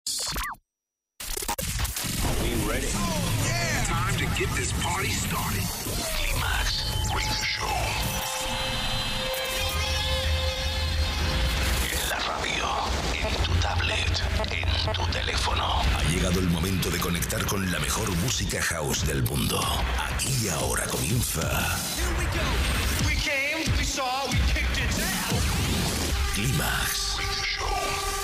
We ready? Oh, yeah! Time to get this party started. Climax Radio Show. En la radio, en tu tablet, en tu teléfono. Ha llegado el momento de conectar con la mejor música house del mundo. Aquí y ahora comienza. Here we go. We came, we saw, we kicked its ass. Climax Radio Show.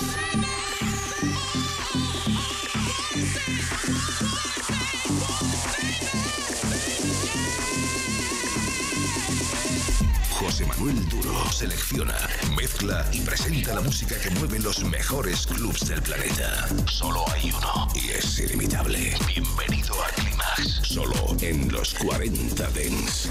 José Manuel Duro selecciona, mezcla y presenta la música que mueve los mejores clubs del planeta. Solo hay uno y es ilimitable. Bienvenido a Climax, solo en los 40 Dance.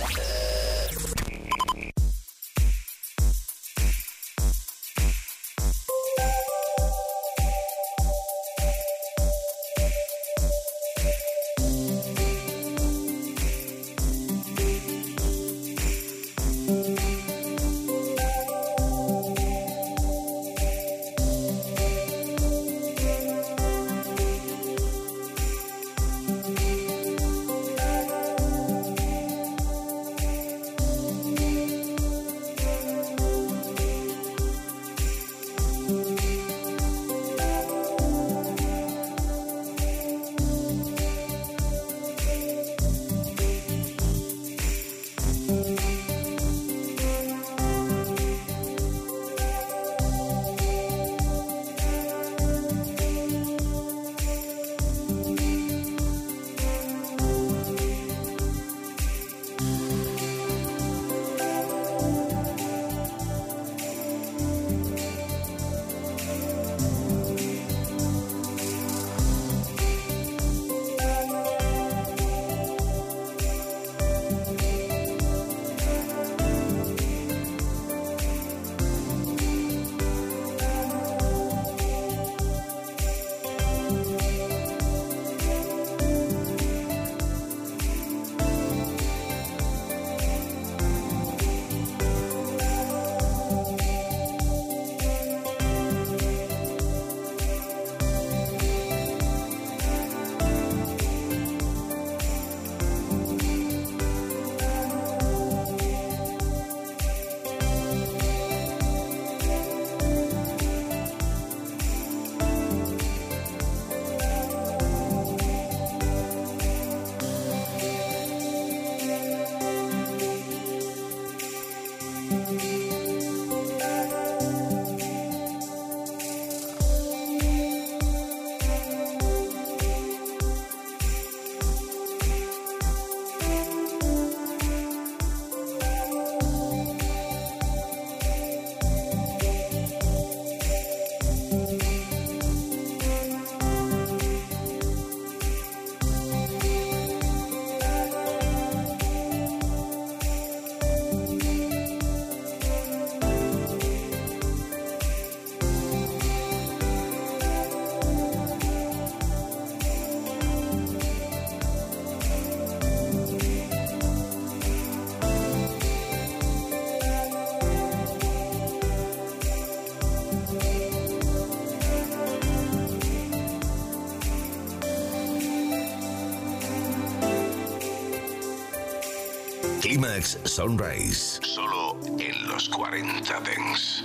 Climax Sunrise, solo en los 40 Dance.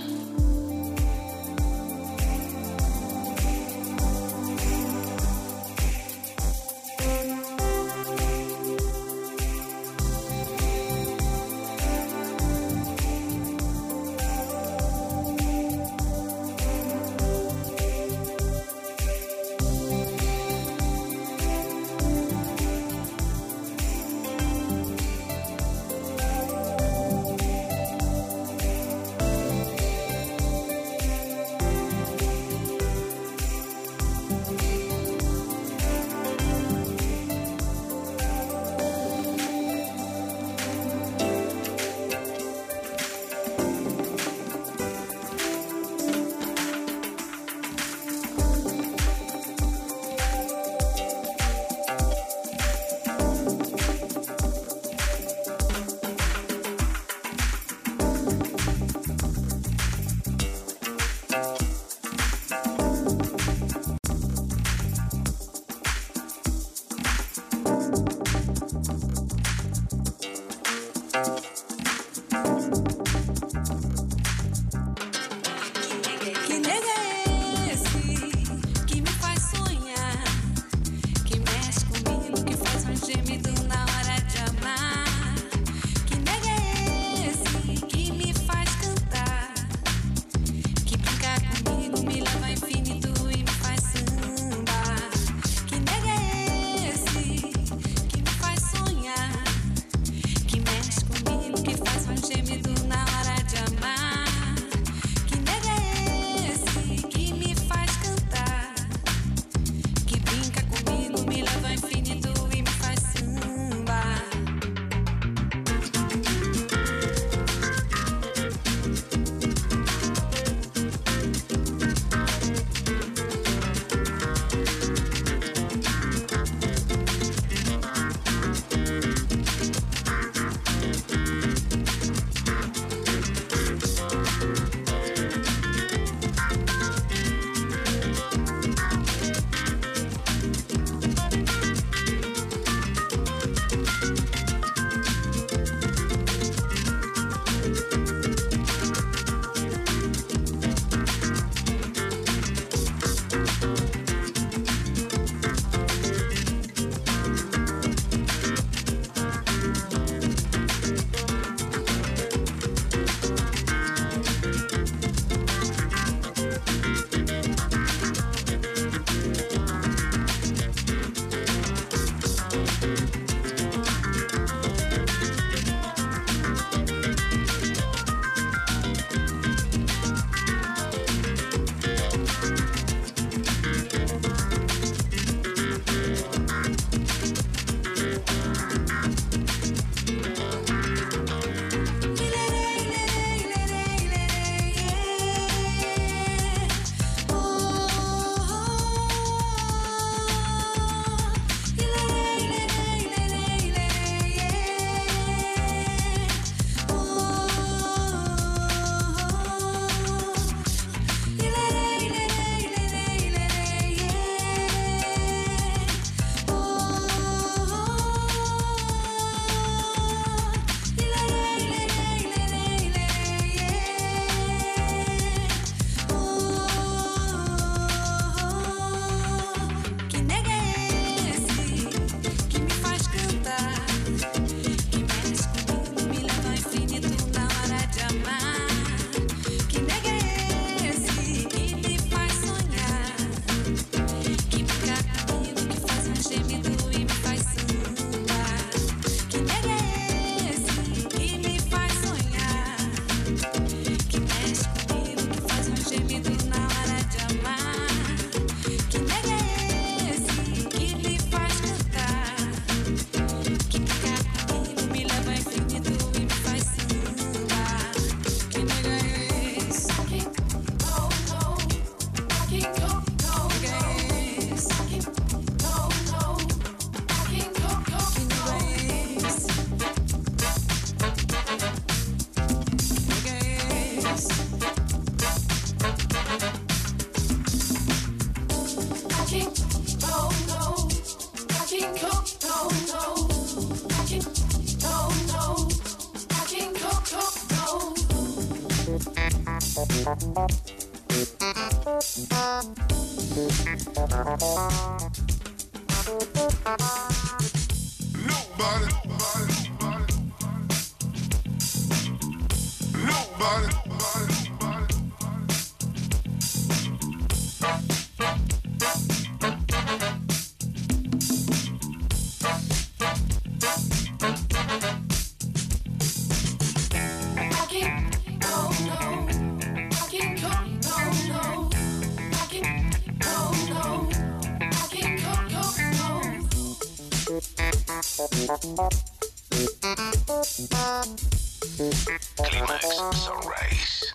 Climax Sunrise.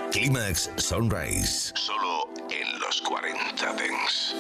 Climax Sunrise. Solo en los 40 Dance.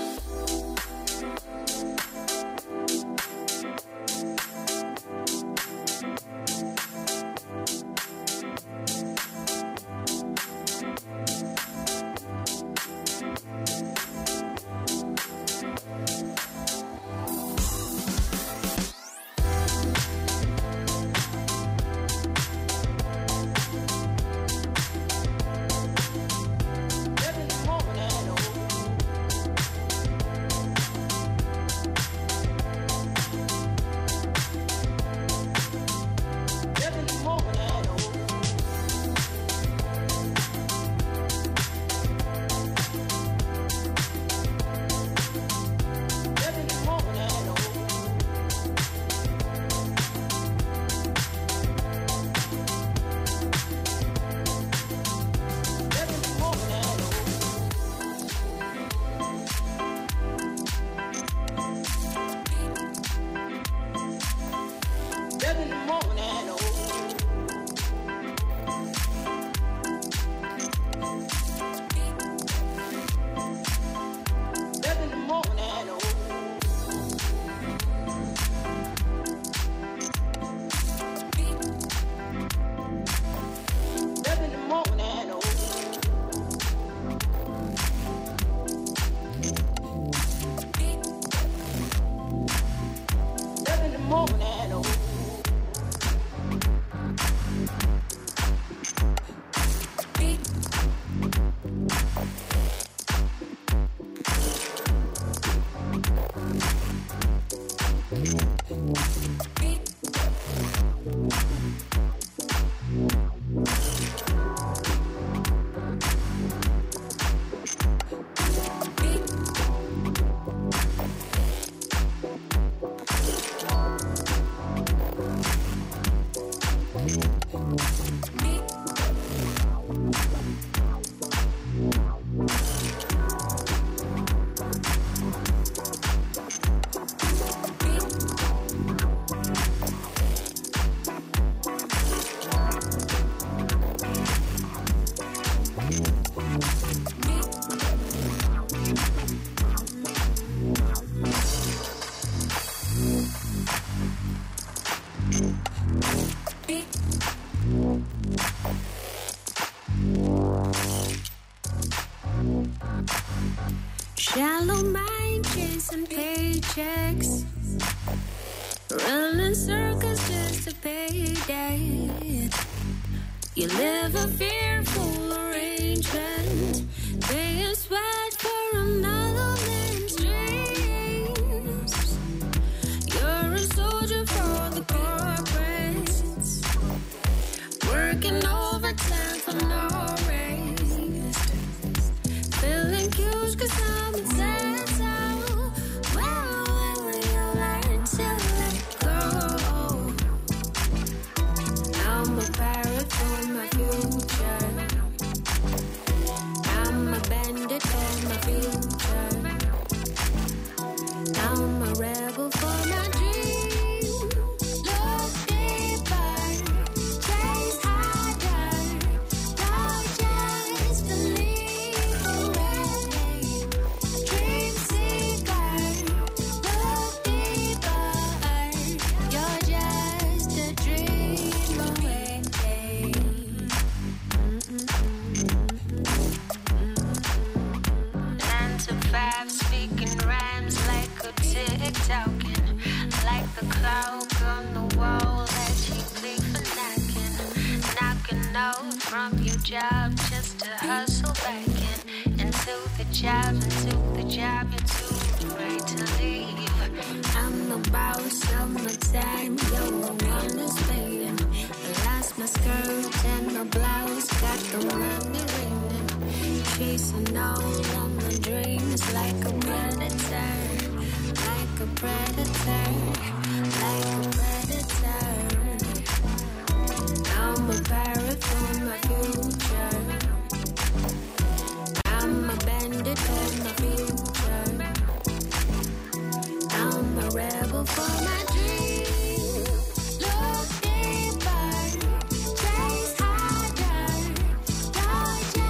Shallow mind chasing paychecks, running circles just to pay debt. You live a fearful arrangement, paying sweat for another man's dreams. You're a soldier for the corporates, working overtime for no raise, filling queues 'cause I'm inside. So when will you learn to let go? I'm a pirate for my future, I'm a bandit for my future, I'm a rebel for my dreams. Look deeper, chase harder, don't just believe away. Dream seeker, look deeper, you're just a dream away. 9 to 5, speaking rhymes like a tick-tocking, like the clock on the wall that you click for knocking out from your job just to hustle back into the job, you're too afraid to leave. I'm the boss of my time, you're the one who's paying. I lost my skirt and my blouse, got the money raining, chasing all of my dreams like a predator, like a predator, like a predator. I'm a pirate for my future, I'm a bandit for my future, I'm a rebel for my dreams. Look deeper, chase harder, don't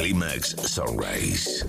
Climax Sunrise.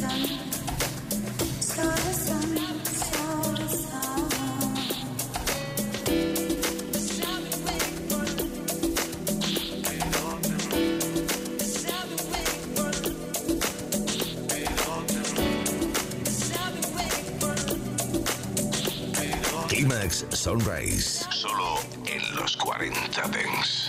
Climax Sunrise, solo en los 40 Dance.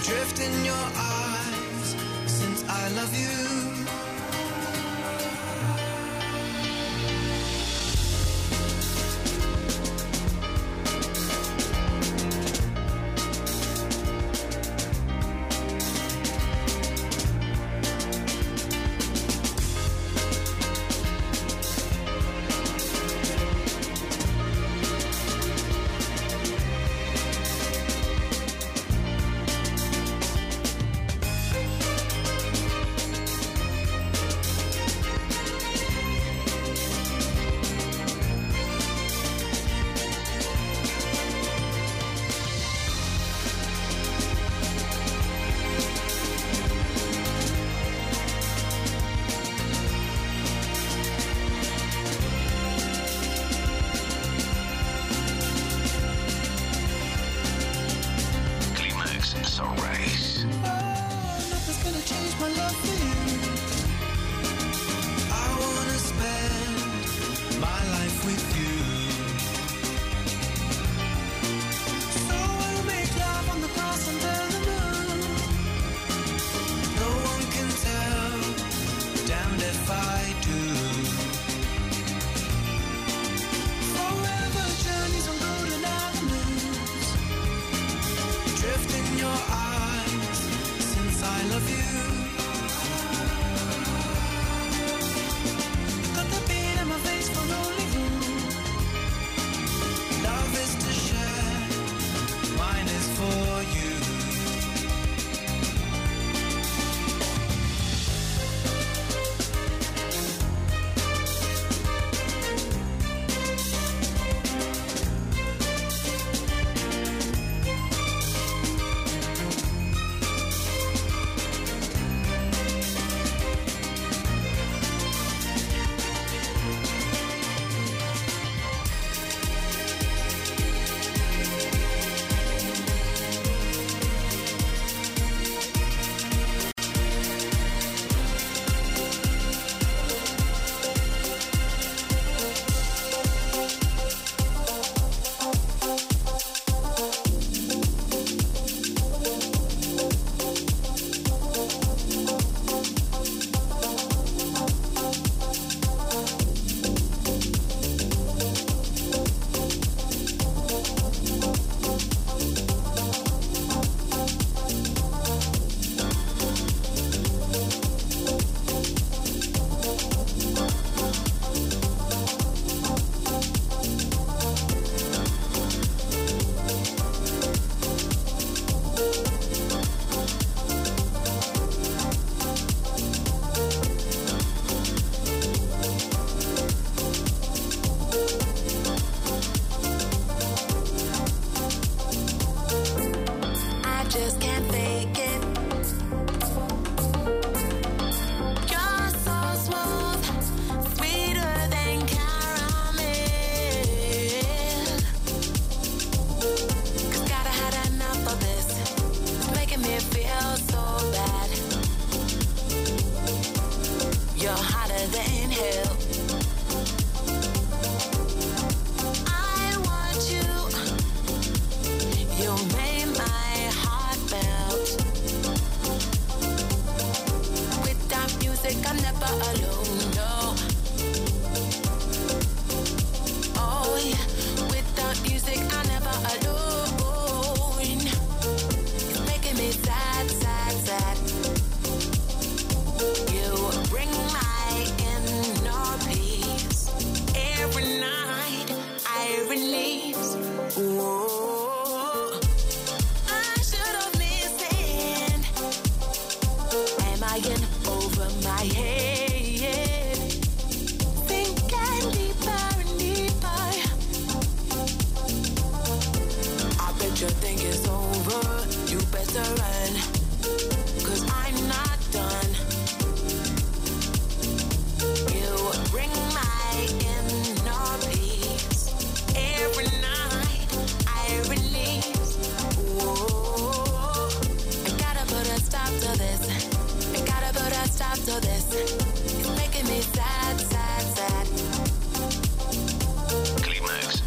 drift in your eyes since I love you.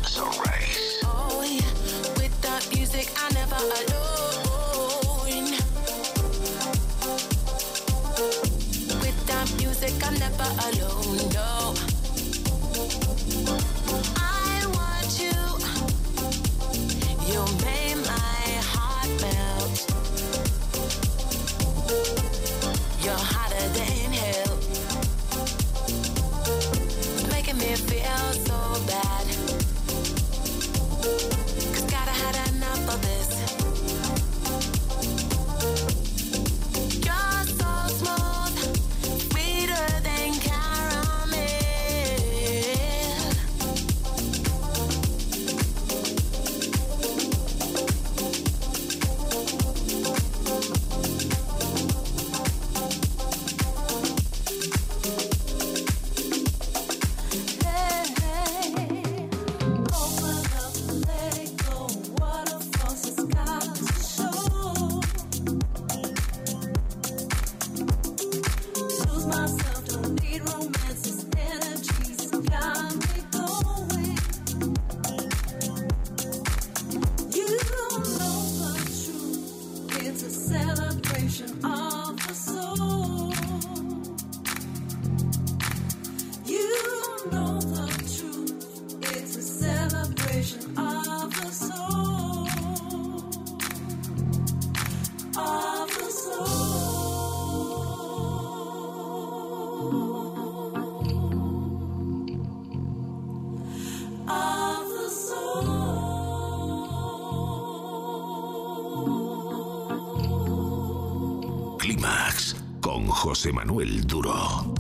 music, I never alone. alone, no. I want you. You made my heart melt. You're hotter than hell, making me feel so bad. 'Cause gotta had enough of this. You're so smooth, sweeter than caramel. Clímax con José Manuel Duro.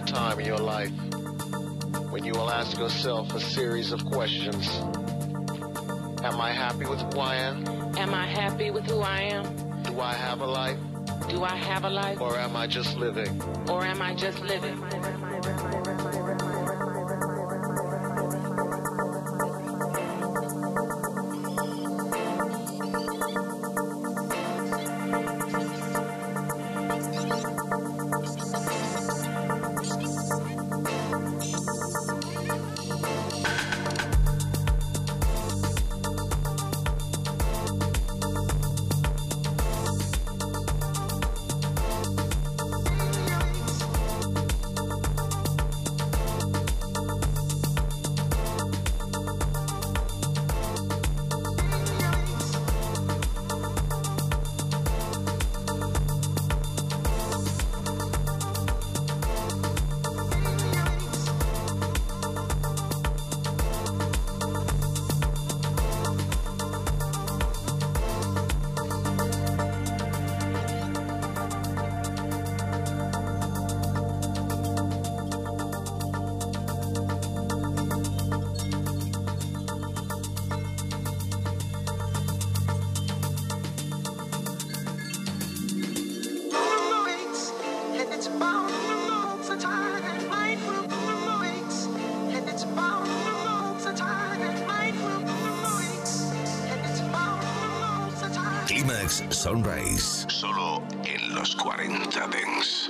time in your life when you will ask yourself a series of questions. Am I happy with who I am? Am I happy with who I am? Do I have a life? Do I have a life? Or am I just living? Or am I just living? Climax Sunrise, solo en los 40 Dance.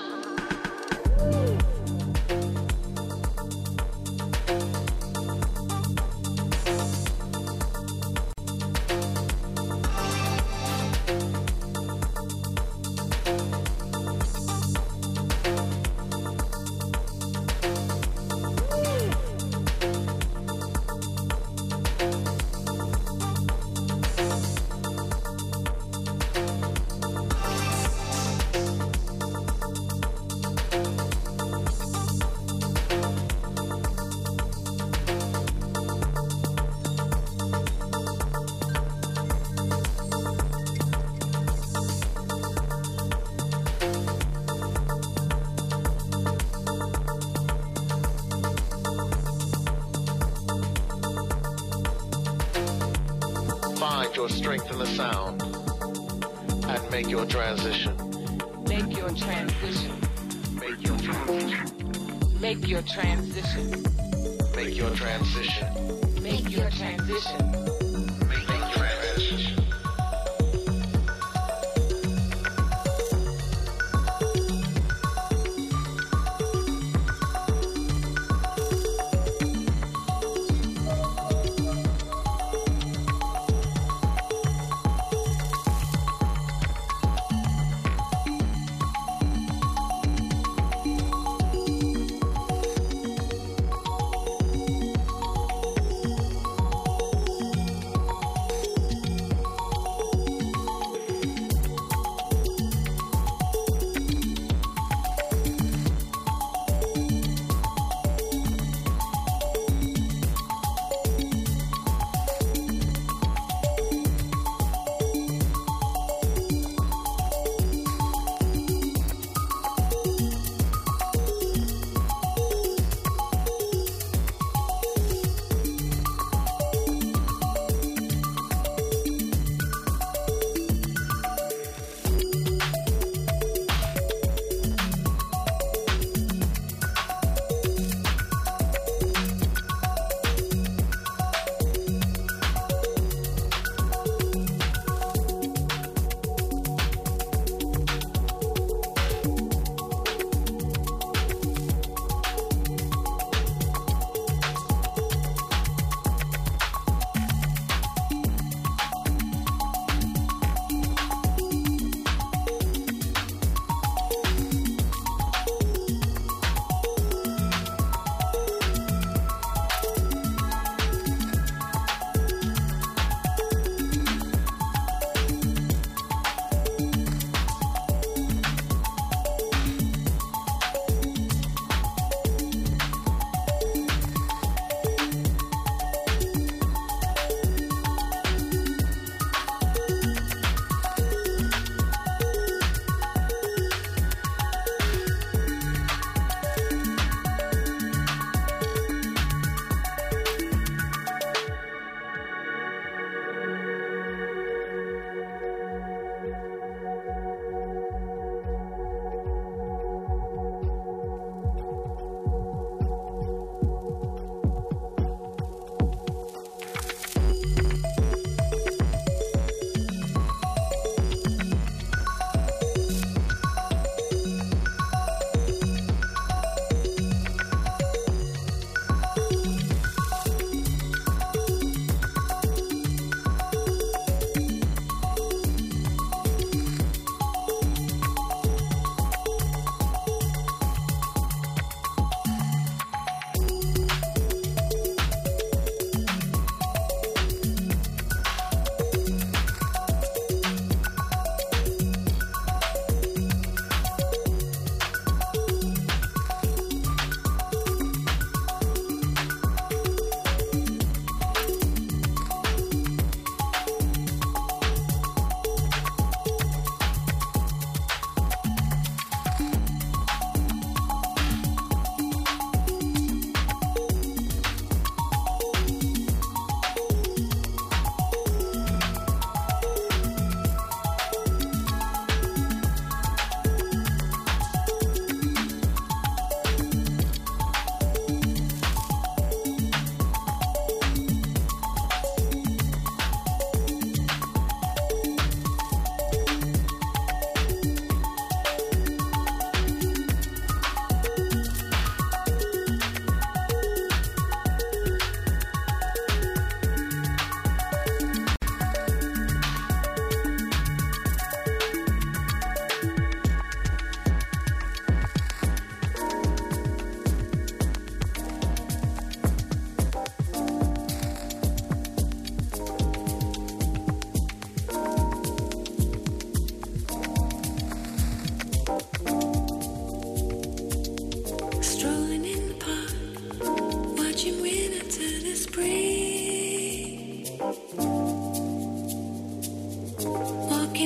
Find your strength in the sound and make your transition. Make your transition. Make your transition. Make your transition. Make your transition. Make your transition. Make your transition.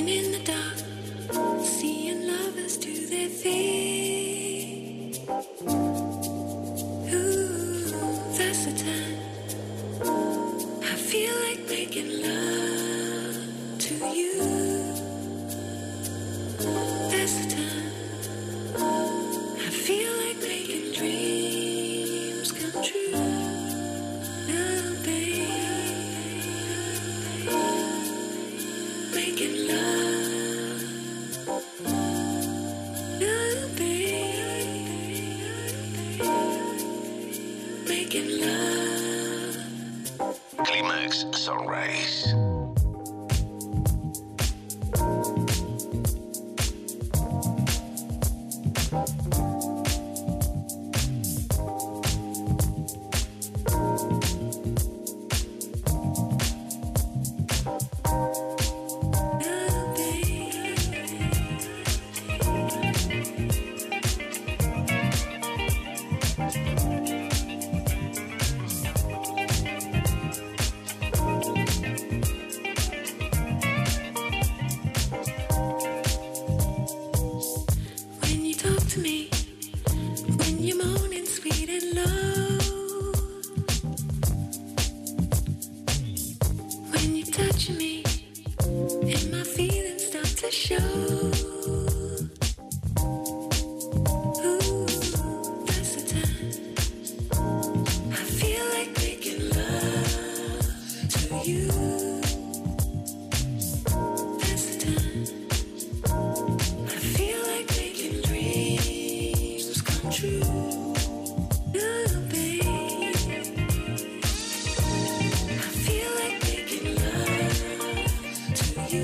Walking in the dark, seeing lovers do their thing. Ooh, that's the time I feel like making love to you. That's the time I feel like making dreams come true. Oh, babe, making love. Oh, babe, making love. Climax Sunrise. When you talk to me, when you're moaning sweet and low, when you're touching me and my feelings start to show. Ooh, that's the time I feel like making love to you. That's the time I feel like making dreams come true. Oh, babe, I feel like making love to you.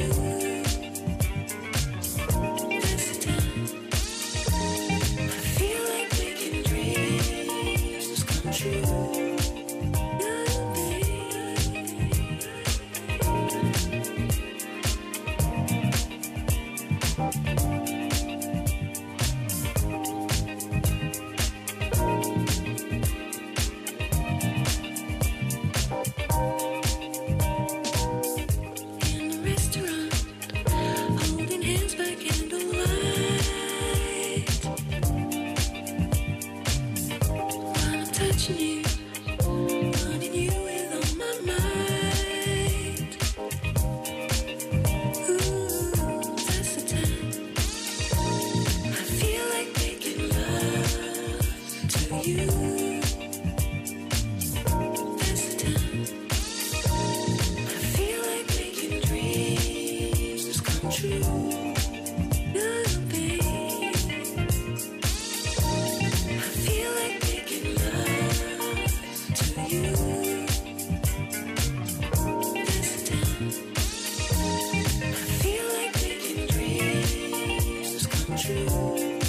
That's the time I feel like making dreams come true. Oh, in the restaurant, holding hands by candlelight. While I'm touching you, wanting you with all my might. Ooh, that's the time I feel like making love to you. That's the time I feel like making dreams come true. Oh, babe, I feel like making love to you. That's the time I feel like making dreams come true.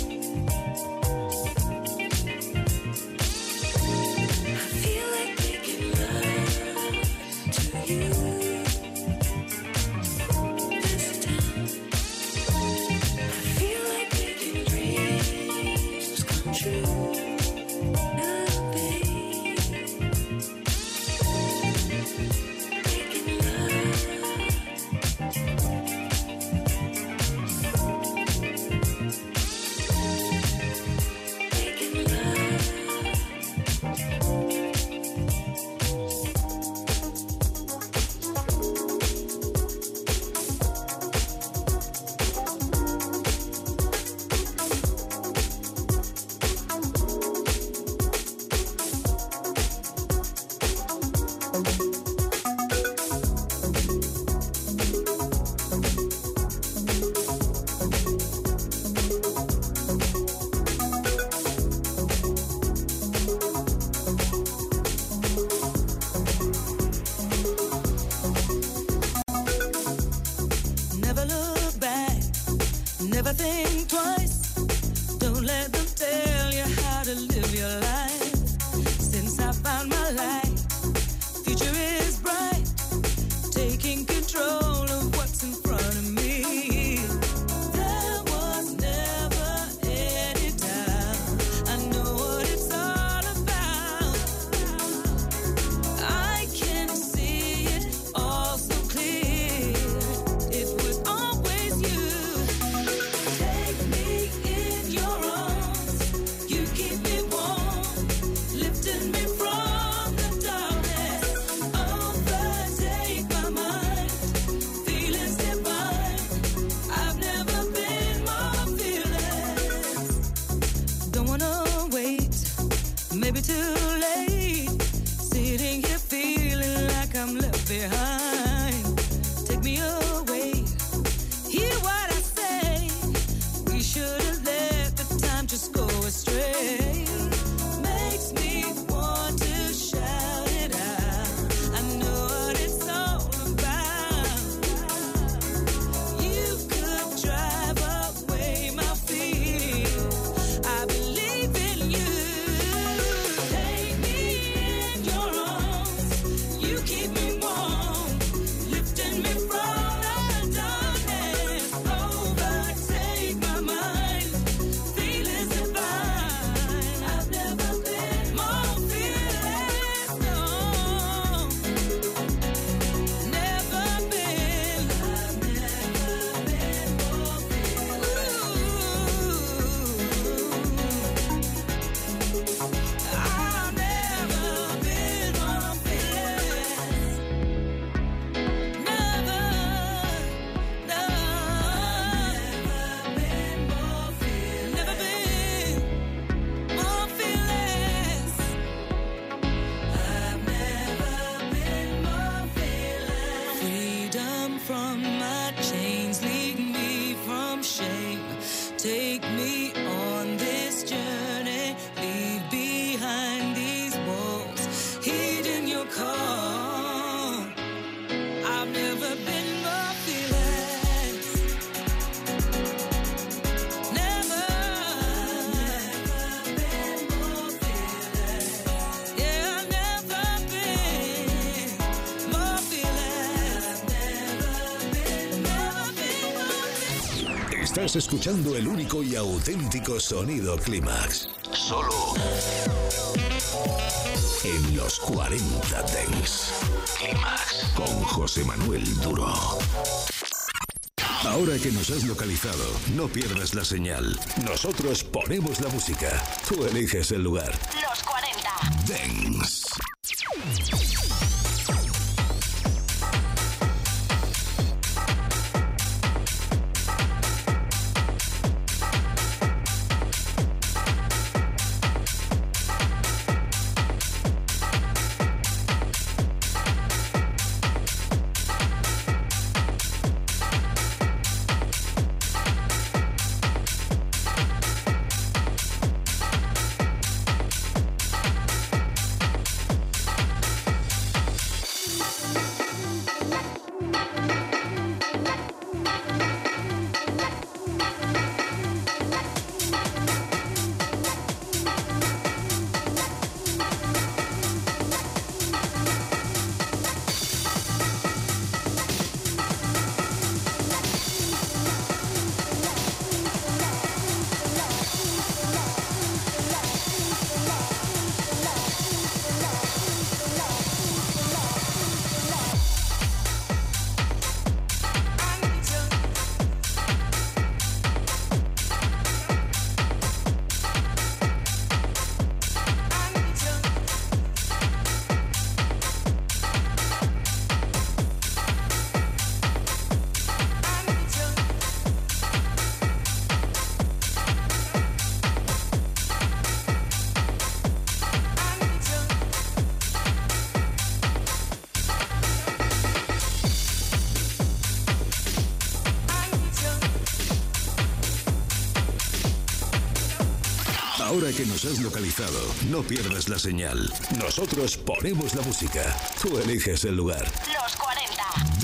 I feel like making love to you. That's the time I feel like making dreams come true. Oh, babe, making love. Making love. Never look back, never think twice. Don't let them tell you how to live your life. Since I found my light, future is bright. Taking control of what's in front of me. There was never any doubt. I know what it's all about. I can see it all so clear. It was always Estás escuchando el único y auténtico sonido Clímax. Solo en los 40 Dance. Clímax con José Manuel Duro. Ahora que nos has localizado, no pierdas la señal. Nosotros ponemos la música. Tú eliges el lugar. Los 40 Dance. Ahora que nos has localizado, no pierdas la señal. Nosotros ponemos la música. Tú eliges el lugar. Los 40